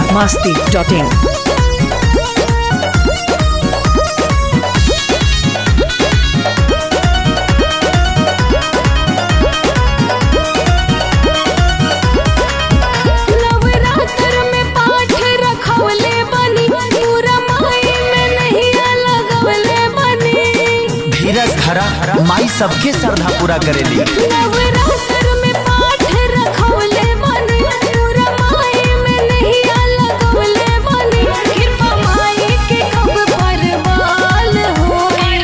biharmasti.in माई सबके श्रद्धा पूरा करेली। नवरात्र में पाठ रखौले बनी पूरा माई में नैया लगौले बनी कृपा माई के कब परवाल हो।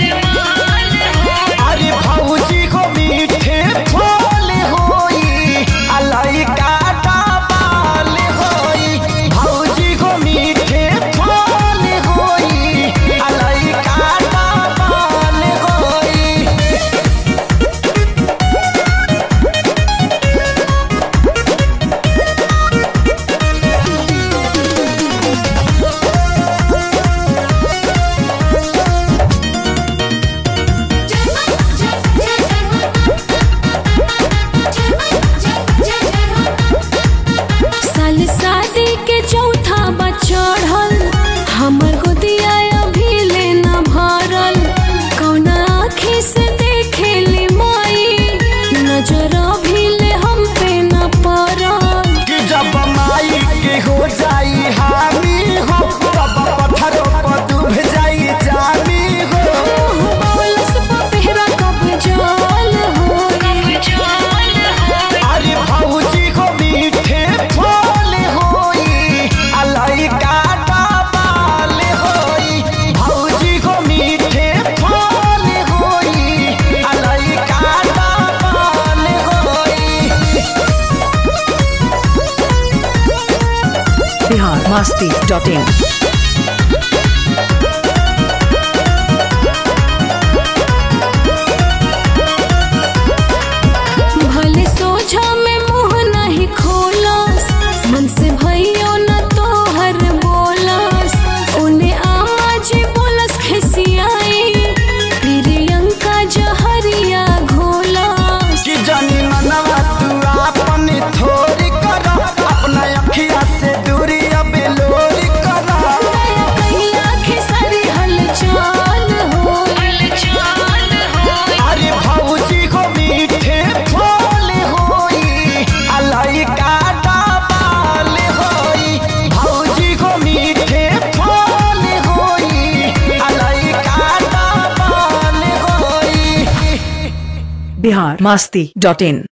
अरे भौजी को मीठे फल होई अलाई काटा बाल होई भौजी को मीठे फल होई अलाई काटा बाल होई। साल शादी के चौथा बचढ़ल हमर गोदिया अभी लेना भरल कौन आँखी से देखेली माई नजर अभी ले हम पे न पड़ल। कि जब माई के हो जाई हामी हो तब पत्थरों पर डूब जाई जामी हो। बौलस पपेरा कब जल हो। अरे भौजी को मीठे फल होई अलाई काटा बाल होई भौजी को मीठे फल होई अलाई काटा बाल होई। biharmasti.in भले सोझा में मुँह नहीं खोलस मन से भइयो न तोहर बोलस उन्हें आमा जी बोलस खिसियाई प्रियंका जहरिया घोलस। कि जानी मनवा तू आपन थोड़ी कर अपना अखिया से दूरी अब लोरी कर। दया कहिया खेसारी हलचल हो। अरे भौजी को मीठे फल होई अलाई काटा बाल होई भौजी को मीठे फल होई अलाई काटा बाल होई। biharmasti.in